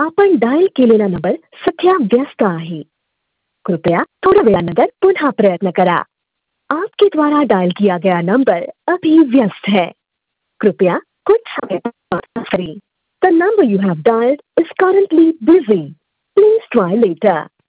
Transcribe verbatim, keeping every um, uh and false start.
आपण डायल केलेला नंबर सध्या व्यस्त आहे. कृपया थोड्या वेळानंतर पुनः प्रयत्न करा. आपके द्वारा डायल किया गया नंबर अभी व्यस्त है. कृपया कुछ समय तक प्रतीक्षा करें. The number you have dialed is currently busy. Please try later.